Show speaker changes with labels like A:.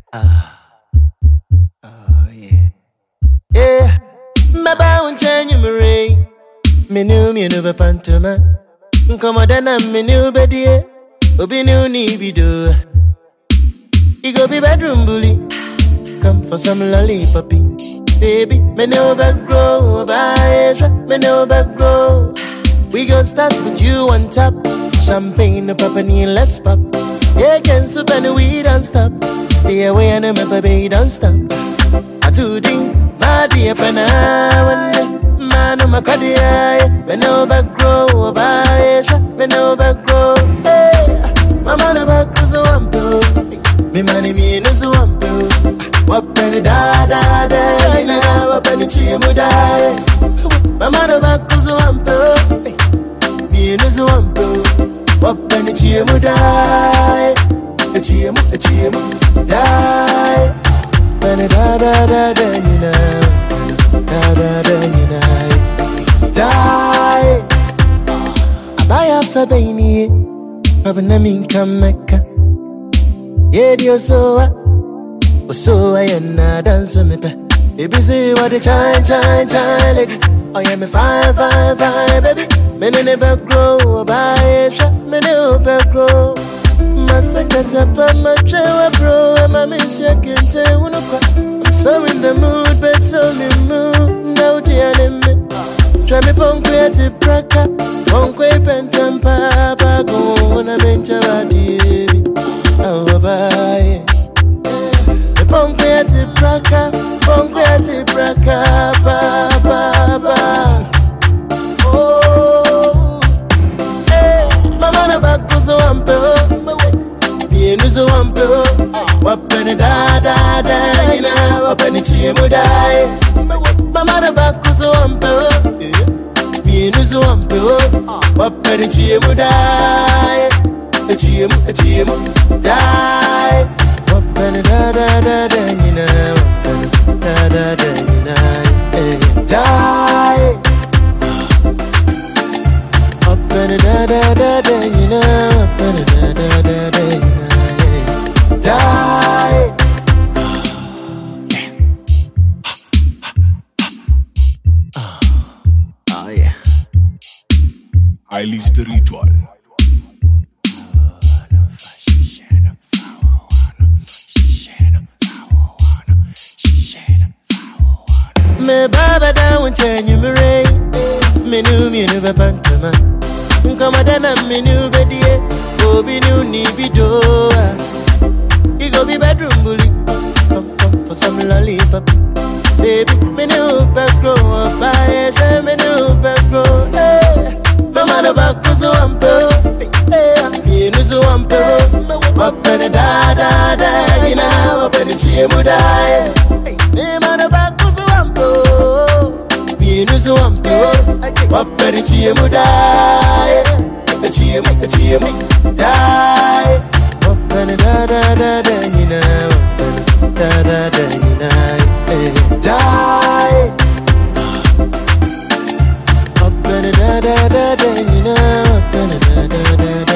A: Yeah. Yeah. My bound change me ring. Me new me never pantoma. Come on then I'm me new bedi. Obi new ni bido. He go be bedroom bully. Come for some lollipoppy. Baby, me no back grow. Bye, me no back grow. We gon' start with you on top. Champagne, no pepperoni, let's pop. Yeah, can soup and we don't stop. The way I know my baby don't stop. I do ding, my dear penna. Man, I'm a cardiac. Me no back grow. Bye, me no back grow. Hey, my man back cause I'm bro. Me money me no so I'm bro. Wapeni da da da, ina wapeni chimu da. Mama no bakuzo wampo, mi nuzo wampo. Wapeni chimu da, chimu da. Wapeni da da da da, ina da da da ina da. Abaya fabeni, abana minka meka. Yedio soa. So I am not dancing me pe. Baby say what the chine lady. Oh yeah me fine baby. Me no back grow, bye shot me no back grow. My second up on my trail bro, and my miss shaking tail when I'm so in the mood, but so in the mood. Now dear me, try me punk to praka, punk pentam papa go on a bench of baby. Oh bye. Pongweti praka, ba. Oh, hey, mama na bakuzo wampe, bienuzo wampe, wapeni da da da, ina wapeni chimu da. Mama na bakuzo wampe, bienuzo wampe, wapeni chimu da, chimu da. Wapeni da da da da, you know. Wapeni da da da, you know. Die. Wapeni da da da da, you know. Wapeni da da da da, you know. Die. Oh yeah.
B: Highly spiritual.
A: Me baba down change me rain. Me new me never pantama. Come on then I'm me new bedi. Obi new ni bido. He go be bedroom bully. Come for some lollipop. Baby, me new back grow. Bye, me new back grow. Hey, mama no back so ampo. Hey, me no so ampo. Wapeni da da da. Ina wapeni chimu da. Hey, man no back so ampo. Me no so ampo. Wapeni chimu da. Chimu da. Wapeni da da da da. Ina wapeni da da da. Ina die. Up and da da da da, you know. Up and da da da.